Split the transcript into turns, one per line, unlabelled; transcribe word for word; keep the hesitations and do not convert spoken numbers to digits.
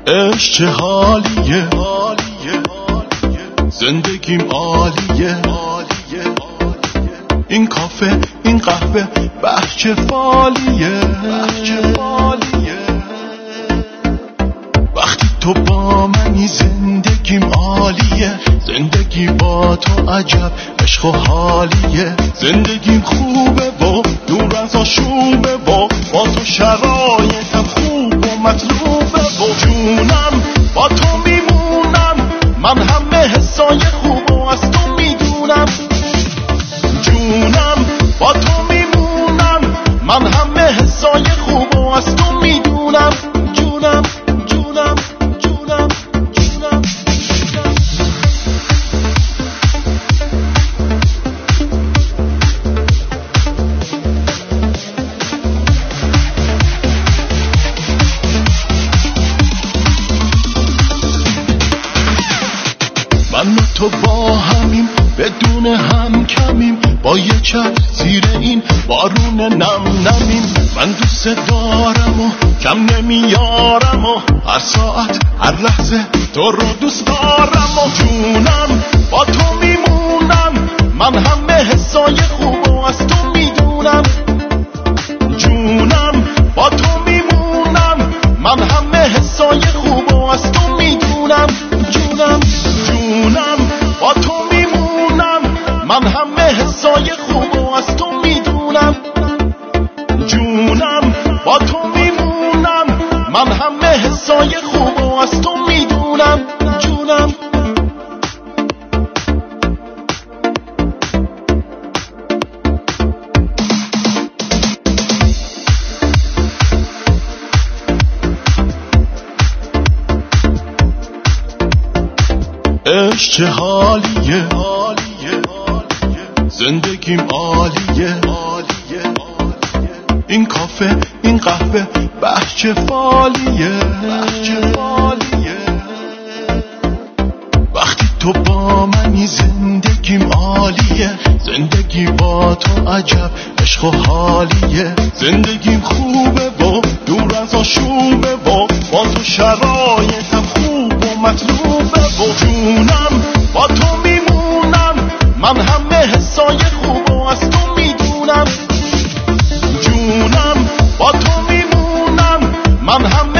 عشق چه حالیه، زندگیم عالیه، این کافه این قهوه بحچه فالیه، وقتی تو با منی زندگیم عالیه، زندگی با تو عجب عشق و حالیه، زندگیم خوبه و دور از آشوبه و با تو شرایطم خوب و مطلوبه و جونم با تو میمونم، من همه حسای خوب و از تو میدونم، جونم با تو میمونم، من همه حسای خوب و از تو میدونم، جونم جونم جونم جونم. من و تو با همیم بدون هم کمیم، با یه چپ زیر این بارون نم نمیم، من دوست دارم و کم نمیارم و هر ساعت هر لحظه تو رو دوست دارم و جونم با تو میمونم، من همه حسای خوب و از تو میدونم، جونم با تو میمونم، من همه حسای خوب و از تو میدونم، جونم جونم با تو میمونم، من همه حسای خوب و از تو میدونم، جونم با تو میمونم، من همه حسای خوب و از تو میدونم، جونم. عشق چه حالیه، زندگیم عالیه، این کافه این قهوه بحچه فالیه، وقتی تو با منی زندگیم عالیه، زندگی با تو عجب عشق و حالیه، زندگیم خوبه و دور از آشوبه و با تو شرایطم خوب و مطلوبه و جونم با تو میمونم، من همه حسای خوب و از تو میدونم، جونم با تو میمونم، من همه